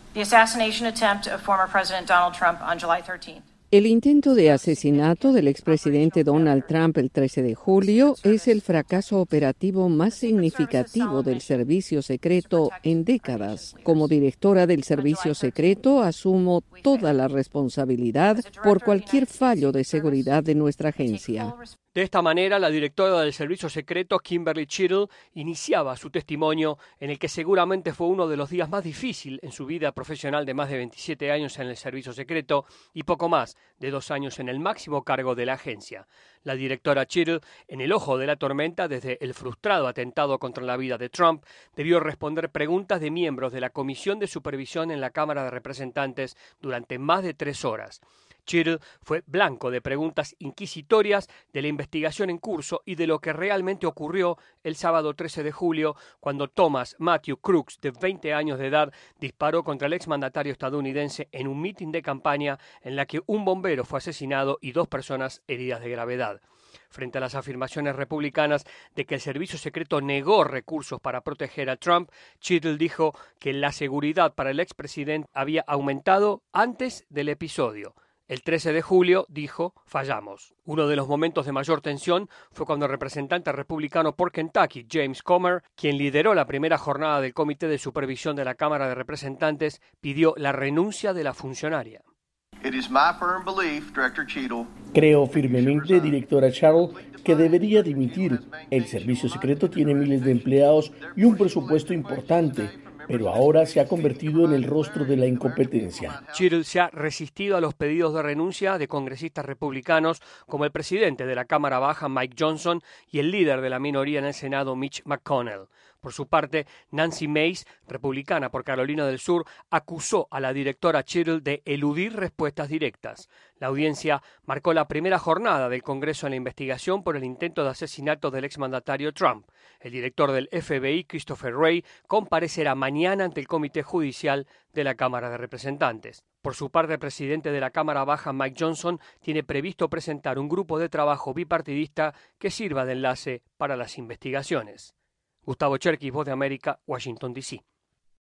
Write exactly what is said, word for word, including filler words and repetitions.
The assassination attempt of former President Donald Trump on July thirteenth. El intento de asesinato del expresidente Donald Trump el trece de julio es el fracaso operativo más significativo del servicio secreto en décadas. Como directora del servicio secreto, asumo toda la responsabilidad por cualquier fallo de seguridad de nuestra agencia. De esta manera, la directora del Servicio Secreto, Kimberly Chittle, iniciaba su testimonio en el que seguramente fue uno de los días más difíciles en su vida profesional de más de veintisiete años en el Servicio Secreto y poco más de dos años en el máximo cargo de la agencia. La directora Chittle, en el ojo de la tormenta desde el frustrado atentado contra la vida de Trump, debió responder preguntas de miembros de la Comisión de Supervisión en la Cámara de Representantes durante más de tres horas. Chittle fue blanco de preguntas inquisitorias de la investigación en curso y de lo que realmente ocurrió el sábado trece de julio, cuando Thomas Matthew Crooks, de veinte años de edad, disparó contra el exmandatario estadounidense en un mitin de campaña en la que un bombero fue asesinado y dos personas heridas de gravedad. Frente a las afirmaciones republicanas de que el servicio secreto negó recursos para proteger a Trump, Chittle dijo que la seguridad para el expresidente había aumentado antes del episodio. El trece de julio, dijo, fallamos. Uno de los momentos de mayor tensión fue cuando el representante republicano por Kentucky, James Comer, quien lideró la primera jornada del Comité de Supervisión de la Cámara de Representantes, pidió la renuncia de la funcionaria. Creo firmemente, directora Chittle, que debería dimitir. El servicio secreto tiene miles de empleados y un presupuesto importante, pero ahora se ha convertido en el rostro de la incompetencia. Chittle se ha resistido a los pedidos de renuncia de congresistas republicanos como el presidente de la Cámara Baja, Mike Johnson, y el líder de la minoría en el Senado, Mitch McConnell. Por su parte, Nancy Mace, republicana por Carolina del Sur, acusó a la directora Chittle de eludir respuestas directas. La audiencia marcó la primera jornada del Congreso en la investigación por el intento de asesinato del exmandatario Trump. El director del F B I, Christopher Wray, comparecerá mañana ante el Comité Judicial de la Cámara de Representantes. Por su parte, el presidente de la Cámara Baja, Mike Johnson, tiene previsto presentar un grupo de trabajo bipartidista que sirva de enlace para las investigaciones. Gustavo Cherkis, Voz de América, Washington, D C